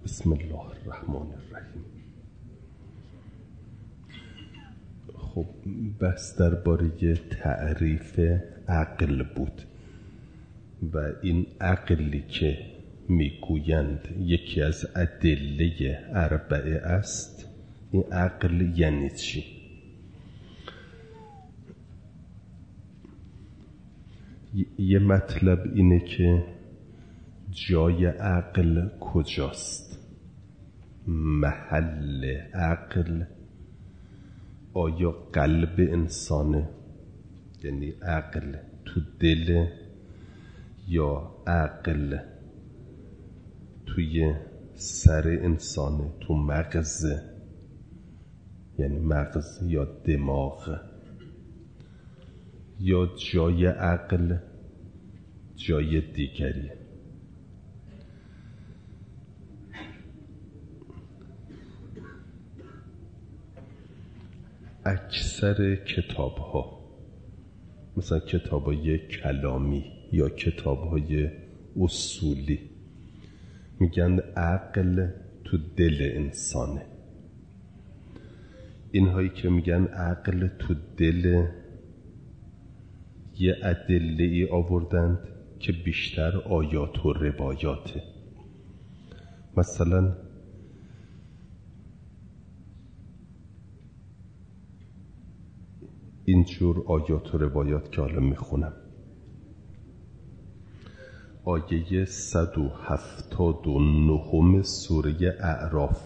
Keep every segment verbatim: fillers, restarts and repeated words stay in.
بسم الله الرحمن الرحیم. خب بس درباره تعریف عقل بود و این عقلی که میگویند یکی از ادله اربعه است، این عقل یعنی چی؟ یه مطلب اینه که جای عقل کجاست؟ محل عقل آیا قلب انسانه؟ یعنی عقل تو دل، یا عقل توی سر انسانه، تو مغزه، یعنی مغز یا دماغ، یا جای عقل جای دیگری؟ اکثر کتاب ها، مثلا کتاب های کلامی یا کتاب های اصولی، میگن عقل تو دل انسانه. اینهایی که میگن عقل تو دل، یه ادله ای آوردند که بیشتر آیات و روایاته. مثلا اینجور آیات و روایات که حالا میخونم. آیه صد و هفتاد و نهم سوره اعراف: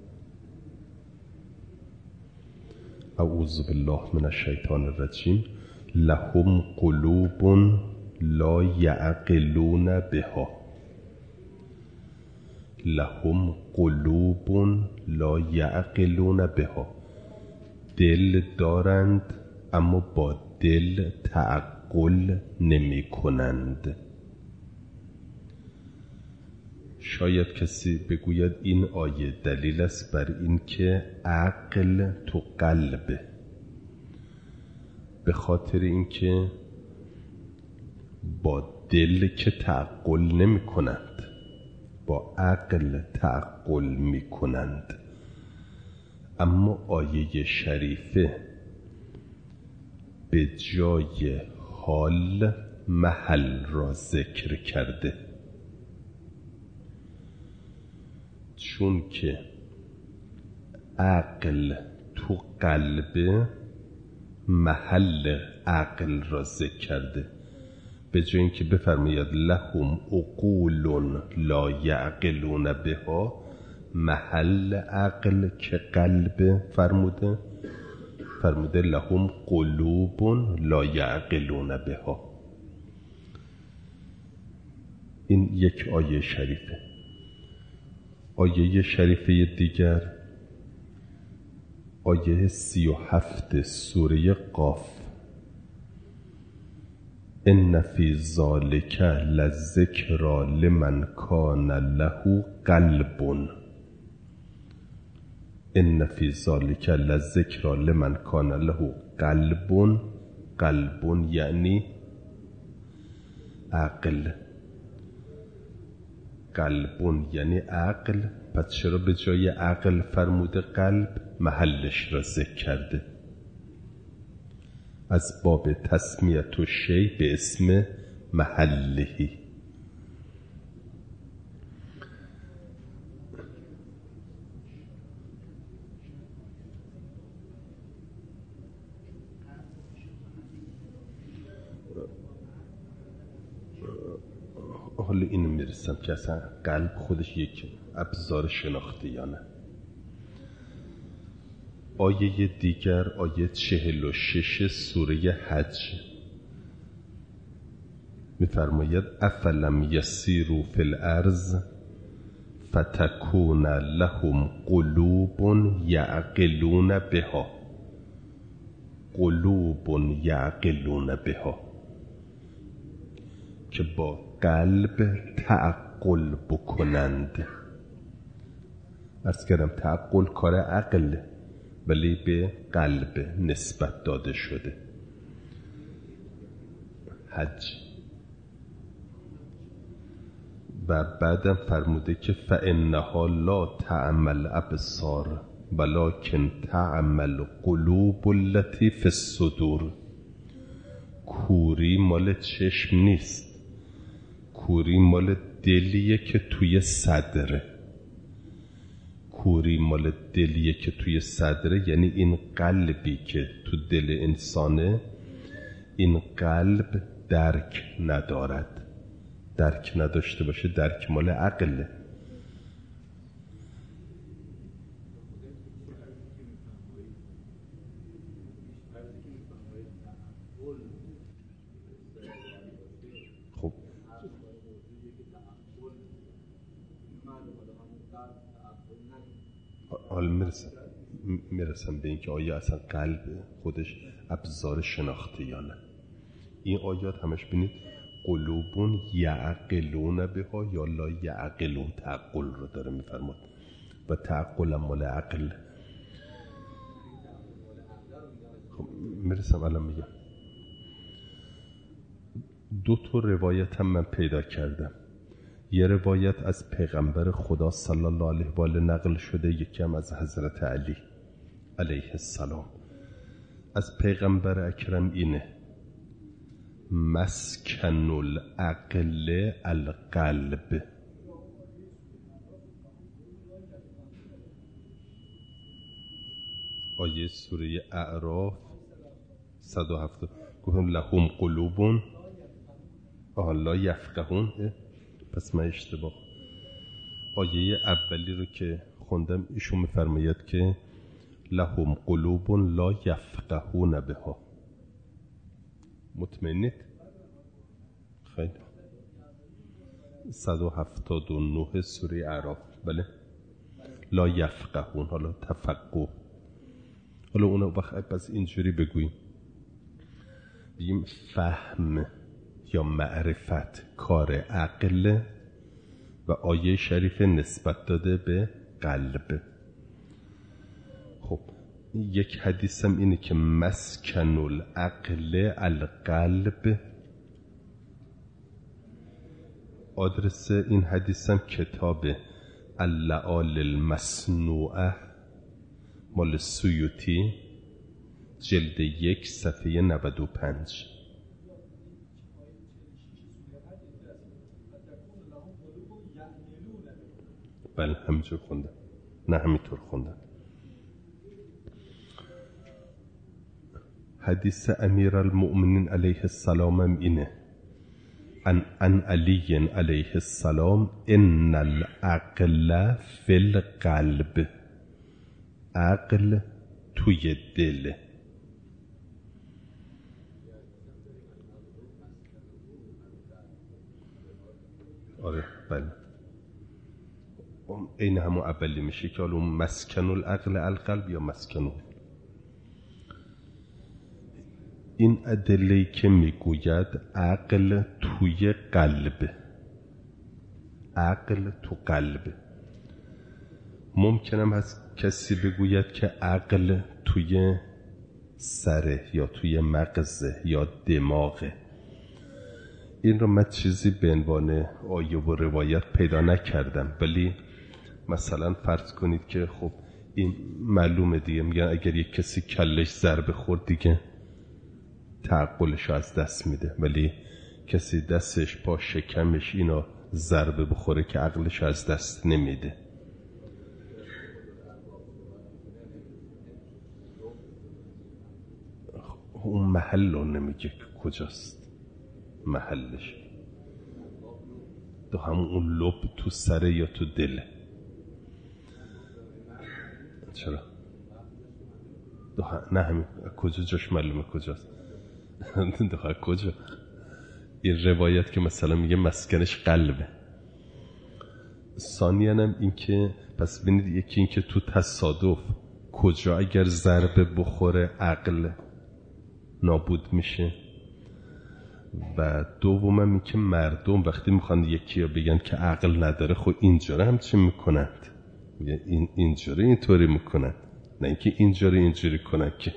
اعوذ بالله من الشیطان الرجیم. لهم قلوب لا یعقلون بها. لهم قلوب لا یعقلون بها. دل دارند اما با دل تعقل نمی کنند. شاید کسی بگوید این آیه دلیل است بر این که عقل تو قلبه، به خاطر اینکه با دل که تعقل نمی کنند، با عقل تعقل می کنند. اما آیه شریفه به جای حال محل را ذکر کرده، چون که عقل تو قلب محل عقل را ذکر کرده. به جای اینکه بفرماید لهم عقول لا یعقلون بها، محل عقل که قلب فرموده، فرموده لهم قلوب لا یعقلون بها. این یک آیه شریفه. آیه شریفه دیگر آیه سی و هفت سوره قاف: ان فی ذلک لذکری لمن کان له قلب. ان فی ذلک لذکری لمن کان له قلب. قلب یعنی عقل. قلب یعنی عقل. پس چرا به جای عقل فرموده قلب؟ محلش را ذکر کرده، از باب تسمیت و شی به اسم محلهی. حالا اینو میرسم که اصلا قلب خودش یک ابزار شناختی یا نه. آیه دیگر آیه چهل و شش سوره حج میفرماید افلم یسیروا فی الارض فتکون لهم قلوب یعقلون بها. قلوب یعقلون بها، که با قلب تعقل بکنند. عرض کردم تعقل کار عقل، ولی به قلب نسبت داده شده. حج و بعدم فرموده که فانها لا تعمل ابصار ولکن تعمل قلوب التي فی الصدور. کوری مال چشم نیست، کوری مال دلیه که توی صدره. کوری مال دلیه که توی صدره، یعنی این قلبی که تو دل انسانه، این قلب درک ندارد. درک نداشته باشه، درک مال عقله. خب حالا میرسم میرسم به این که آیا اصلا قلب خودش ابزار شناخته یا نه. این آیات همش بینید قلوبون یعقلون بها یا لا یعقلون، تعقل رو داره میفرماد و تعقل مال عقل. خب میرسم الان میگم. دو تا روایت هم من پیدا کردم. یه روایت از پیغمبر خدا صلی الله علیه و آله نقل شده، یکی هم از حضرت علی علیه السلام. از پیغمبر اکرم اینه: مسکن العقل القلب. آیه سوره اعراف صد و هفتاد گفتم لهم قلوبون لا یفقهون. پس من اشتباه. آیه اولی رو که خوندم ایشون میفرماید که لهم قلوب لا یفقهون بها. مطمئنید؟ خیلی. صد و هفتاد و نه سوره اعراف. بله لا یفقهون. حالا تفقه، حالا اونو وقت بس اینجوری بگوییم، بگیم فهم یا معرفت کار عقل و آیه شریف نسبت داده به قلب. خب یک حدیث هم اینه که مسکن العقل القلب. آدرس این حدیث هم کتاب اللآل المصنوعه مال سیوطی، جلد یک صفحه نود و پنج. بله همینجور خوندم. نه همینطور خوندم. حدیث امیر المؤمنین علیه السلام هم اینه: ان ان علی علیه السلام ان العقل فی القلب. عقل توی دل. آره بله این همون اولی میشه که حالا مسکن العقل القلب یا مسکن. این ادله که میگوید عقل توی قلب، عقل تو قلب. ممکنم هست کسی بگوید که عقل توی سره یا توی مغزه یا دماغه. این رو من چیزی به عنوان آیه و روایت پیدا نکردم، ولی مثلا فرض کنید که خب این معلومه دیگه، میگن اگر یک کسی کلش ضربه خورد دیگه تعقلش از دست میده، ولی کسی دستش پا شکمش اینا ضربه بخوره که عقلش از دست نمیده. اون محل رو نمیگه که کجاست محلش. تو همون اون لب تو سره یا تو دله. چرا؟ نه همین کجا جاش معلومه کجاست. دخواه کجا؟ این روایت که مثلا میگه مسکنش قلبه. ثانیاً هم این که پس ببینید، یکی این که تو تصادف کجا اگر ضربه بخوره عقل نابود میشه، و دومم این که مردم وقتی میخوان یکی رو بگن که عقل نداره، خب اینجوری هم چی میکنند؟ این اینجوری اینطوری میکنند، نه اینکه اینجوری اینجوری کنند که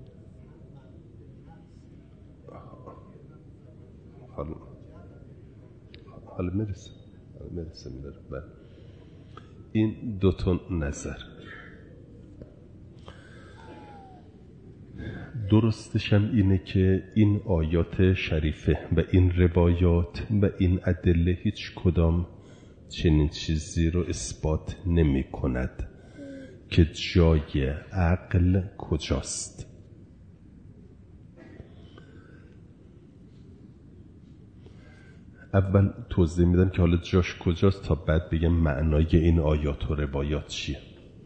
حالا حالا میرسه میرسه میداره. بله این دو تا نظر درستش هم اینه که این آیات شریفه و این روایات و این ادله هیچ کدام چنین چیزی رو اثبات نمی کند که جای عقل کجاست. اول توضیح میدم که حالا جاش کجاست تا بعد بگم معنای این آیات و روایات چیه.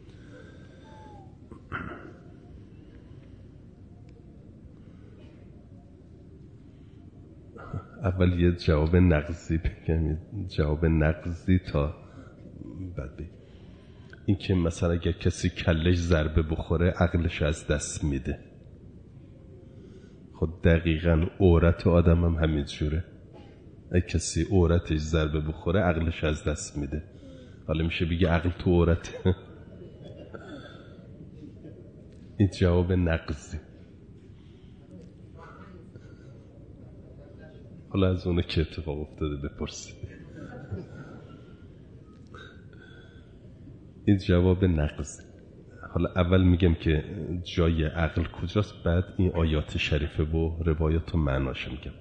اول یه جواب نقضی بگم، جواب نقضی تا بعد بگم. این که مثلا اگر کسی کلش ضربه بخوره عقلش از دست میده. خود دقیقاً عورت آدم هم همین جوره. اگه کسی عورتش ضربه بخوره عقلش از دست میده. حالا میشه بگه عقل تو عورته. این جواب نقضی. حالا از اونه که اتفاق افتاده بپرسید. این جواب نقضی. حالا اول میگم که جای عقل کجاست، بعد این آیات شریفه و روایات و معناش میگم.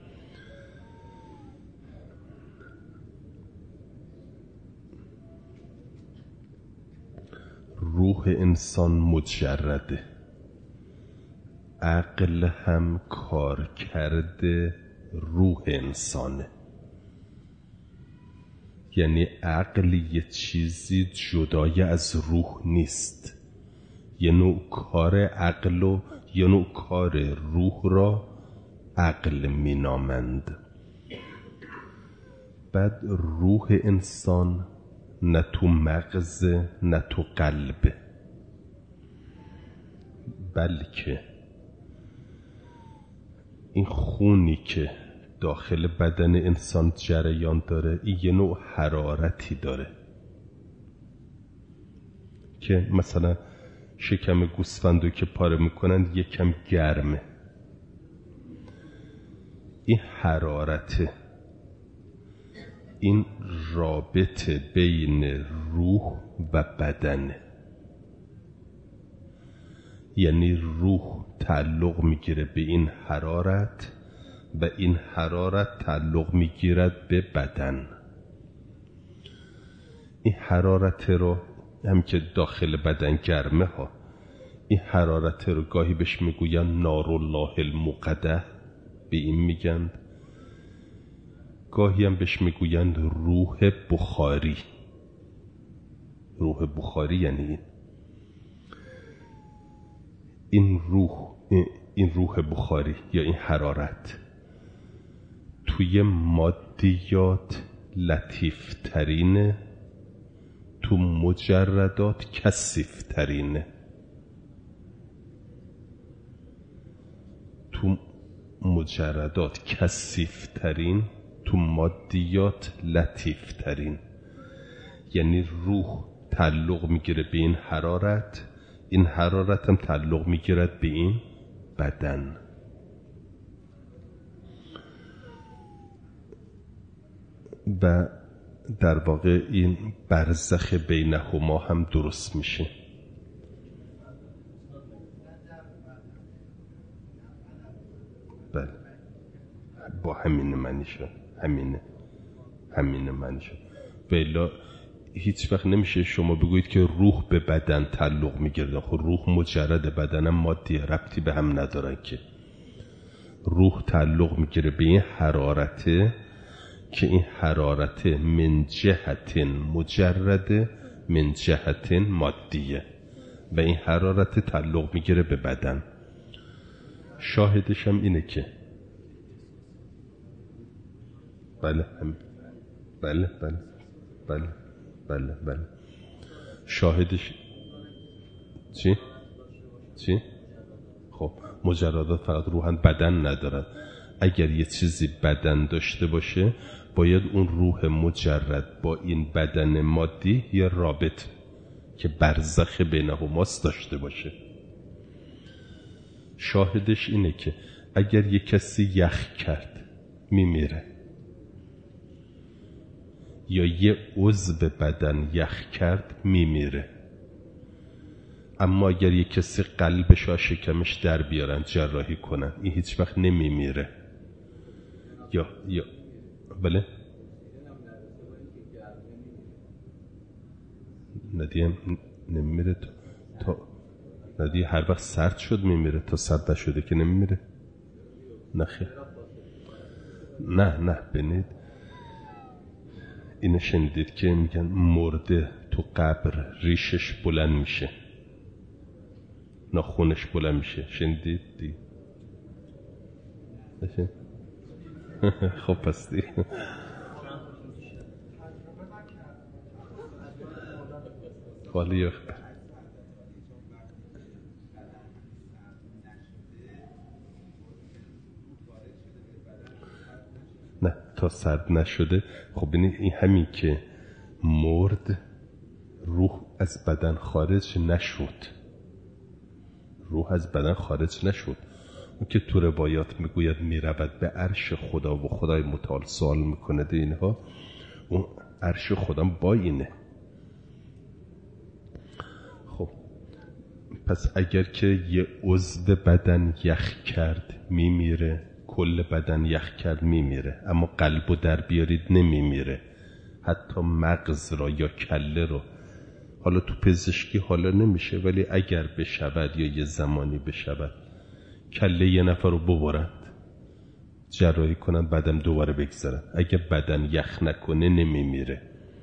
روح انسان مجرده، عقل هم کار کرده روح انسانه. یعنی عقل یه چیزی جدای از روح نیست. یه نوع کار عقل و یه نوع کار روح را عقل مینامند. بعد روح انسان نه تو مغز نه تو قلبه، بلکه این خونی که داخل بدن انسان جریان داره این یه نوع حرارتی داره که مثلا شکم گوسفندو که پاره میکنن یکم گرمه. این حرارته، این رابطه بین روح و بدنه. یعنی روح تعلق میگیره به این حرارت و این حرارت تعلق میگیرد به بدن. این حرارت رو هم که داخل بدن گرمه ها، این حرارت رو گاهی بهش میگوین نار الله الموقده، به این میگن. گاهی هم بهش میگوین روح بخاری. روح بخاری یعنی این این روح این روح بخاری یا این حرارت توی مادیات لطیف ترینه، تو مجردات کثیف ترینه. تو مجردات کثیف ترین، تو مادیات لطیف ترین. یعنی روح تعلق میگیره به این حرارت، این حرارت هم تعلق میگیرد به این بدن. و در واقع این برزخ بینهما هم درست میشه. بله با همین معنیشه، همینه همین معنیشه. بلا هیچ وقت نمیشه شما بگویید که روح به بدن تعلق میگیره. خب روح مجرد، بدنم مادیه، ربطی به هم ندارن که. روح تعلق میگیره به این حرارته که این حرارت من جهت مجرد من جهت مادیه و این حرارت تعلق میگیره به بدن. شاهدش هم اینه که بله هم بله بله بله بله بله شاهدش چی؟ چی؟ خب مجردات فقط روحن، بدن ندارد. اگر یه چیزی بدن داشته باشه باید اون روح مجرد با این بدن مادی یه رابط که برزخ بینهماست داشته باشه. شاهدش اینه که اگر یه کسی یخ کرد میمیره. یا یه عضو بدن یخ کرد میمیره. اما اگر یه کسی قلبش و شکمش در بیارن جراحی کنن این هیچ وقت نمیمیره. یا یا بله ندیم نمیمیره تا, تا ندی هر وقت سرد شد میمیره، تا سرد نشده که نمیمیره. نخیر نه نه ببینید اینو شنیدید که میگن مرده تو قبر ریشش بلند میشه، ناخونش بلند میشه، شنیدید دی؟ خب پس دی خالی اخبر نه تا سرد نشده. خب ببینید این همین که مرد روح از بدن خارج نشد، روح از بدن خارج نشد. اون که تو روایات میگوید میرود به عرش خدا و خدای متعال سوال میکنه ده اینها، اون عرش خدا با اینه. خب پس اگر که یه عضو بدن یخ کرد میمیره، کل بدن یخ کرد میمیره، اما قلبو در بیارید نمیمیره. حتی مغز را یا کله رو، حالا تو پزشکی حالا نمیشه ولی اگر بشود یا یه زمانی بشود کله یه نفر رو ببرند جراحی کنن بعدم دوباره بگذارن، اگه بدن یخ نکنه نمیمیره.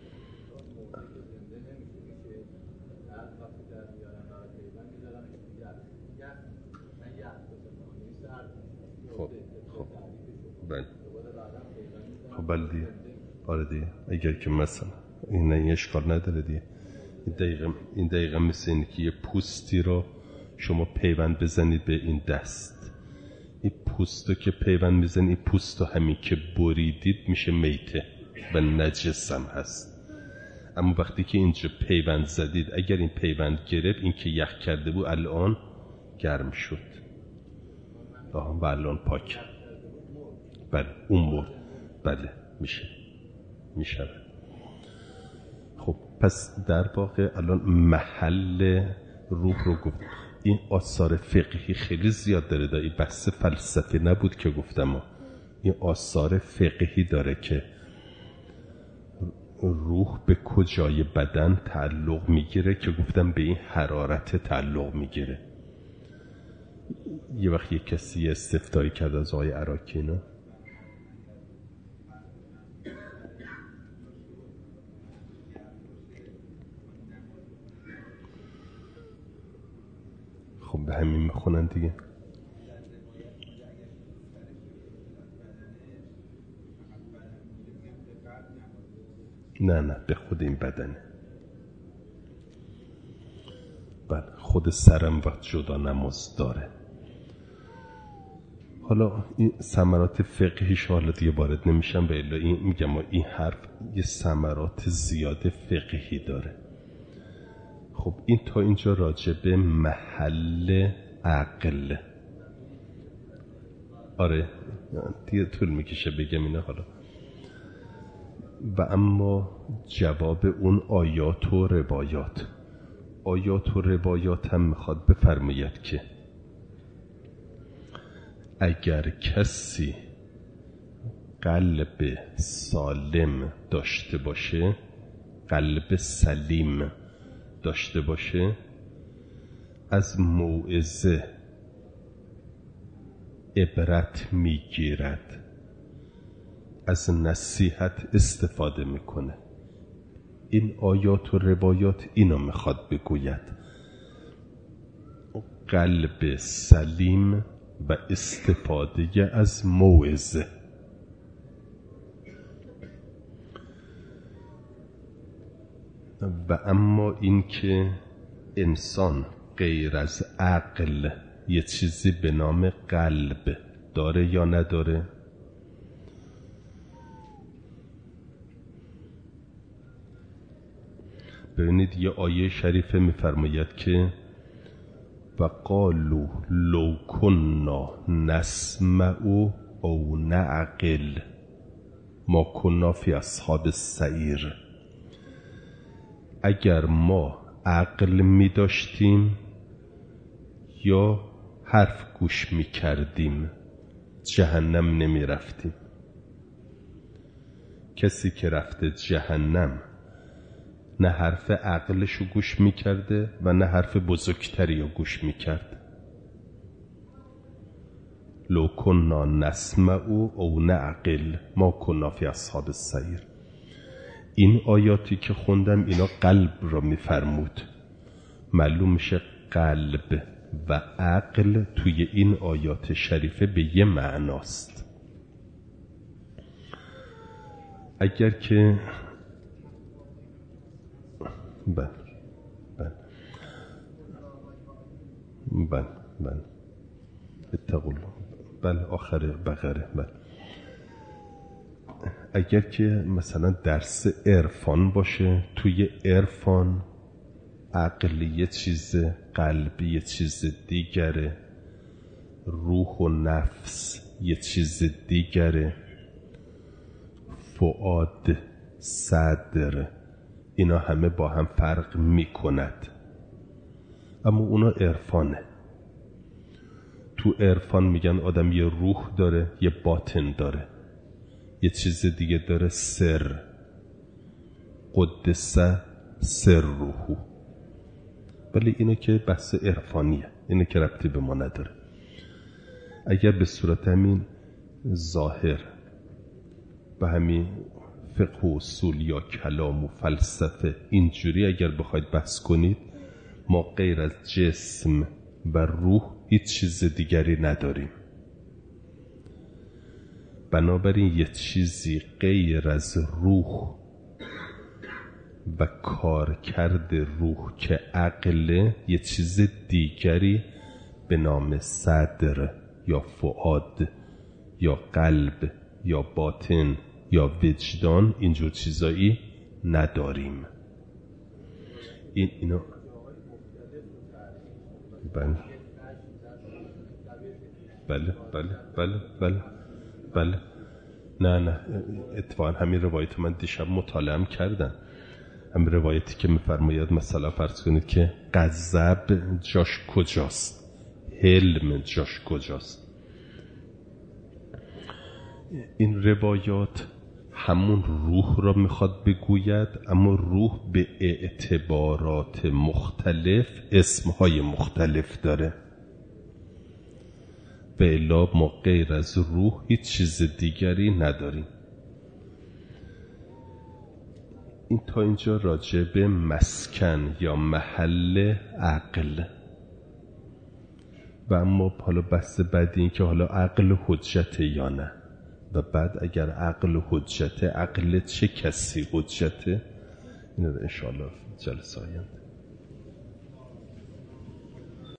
خب خب بله خب بله دیگه آره دیگه اگر که مثلا این نه اشکال نداره دیگه. این دقیقه این دقیقه مثل این که یه پوستی رو شما پیوند بزنید به این دست، این پوست رو که پیوند میزنید این پوست رو همین که بریدید میشه میته و نجس هم هست. اما وقتی که اینجا پیوند زدید اگر این پیوند گرفت این که یخ کرده بود الان گرم شد آها و الان پاک. بله اون مرد بله میشه میشه. خب پس در واقع الان محل روح رو گفت. این آثار فقهی خیلی زیاد داره، داره. این بحث فلسفی نبود که گفتم، این آثار فقهی داره که روح به کجای بدن تعلق میگیره که گفتم به این حرارت تعلق میگیره. یه وقت یه کسی استفتایی کرد از آقای عراقی نه خب به همین میخونن دیگه. نه نه به خود این بدنه. بله خود سرم وقت جدا نماز داره. حالا این ثمرات فقهیش حالا دیگه وارد نمیشم به الا این میگم این حرف یه ثمرات زیاد فقهی داره. خب این تا اینجا راجع به محل عقل. آره دیگه طول میکشه بگم اینه حالا. و اما جواب اون آیات و روایات، آیات و روایات هم میخواد بفرماید که اگر کسی قلب سالم داشته باشه، قلب سلیم داشته باشه، از موعظه عبرت میگیرد، از نصیحت استفاده میکنه. این آیات و روایات اینو میخواد بگوید، قلب سلیم و استفاده از موعظه. و اما این که انسان غیر از عقل یه چیزی به نام قلب داره یا نداره؟ ببینید یه آیه شریفه میفرماید که و قالوا لو كنا نسمع او نعقل. ما کنا فی اصحاب السعیر. اگر ما عقل می داشتیم یا حرف گوش می کردیم جهنم نمی رفتیم. کسی که رفته جهنم نه حرف عقلشو گوش می کرده و نه حرف بزرگتری رو گوش می کرد. لو کنا نسمع او نعقل ما کنا فی اصحاب السعیر. این آیاتی که خوندم اینا قلب را می فرمود. معلوم میشه قلب و عقل توی این آیات شریفه به یه معناست. اگر که بله بله بله بله اتقوا الله بله آخر بقره بله. اگر که مثلا درس عرفان باشه، توی عرفان عقل یه چیز، قلب یه چیز دیگره، روح و نفس یه چیز دیگره، فؤاد، صدر، اینا همه با هم فرق می کند. اما اونا عرفانه. تو عرفان میگن آدم یه روح داره، یه باطن داره، یه چیز دیگه داره، سر، قدس سر روحو. ولی اینه که بحث عرفانیه، اینه که ربطی به ما نداره. اگر به صورت همین ظاهر و همین فقه و اصول یا کلام و فلسفه اینجوری اگر بخواید بحث کنید، ما غیر از جسم و روح هیچ چیز دیگری نداریم. بنابراین یه چیزی غیر از روح و کارکرد روح که عقله، یه چیز دیگری به نام صدر یا فؤاد یا قلب یا باطن یا وجدان، اینجور چیزایی نداریم. این اینا بله بله بله بله بله بله نه نه اتفاقا همین روایت من دیشب مطالعه کردم. همین روایتی که میفرماید مثلا فرض کنید که غضب جاش کجاست، حلم جاش کجاست. این روایات همون روح را میخواد بگوید، اما روح به اعتبارات مختلف اسمهای مختلف داره. و الا ما غیر از روح هیچ چیز دیگری نداریم. این تا اینجا راجع به مسکن یا محل عقل. و اما حالا بحث بعدی این که حالا عقل حجت یا نه، و بعد اگر عقل حجت، عقل چه کسی حجته، این رو انشاءالله جلسه آینده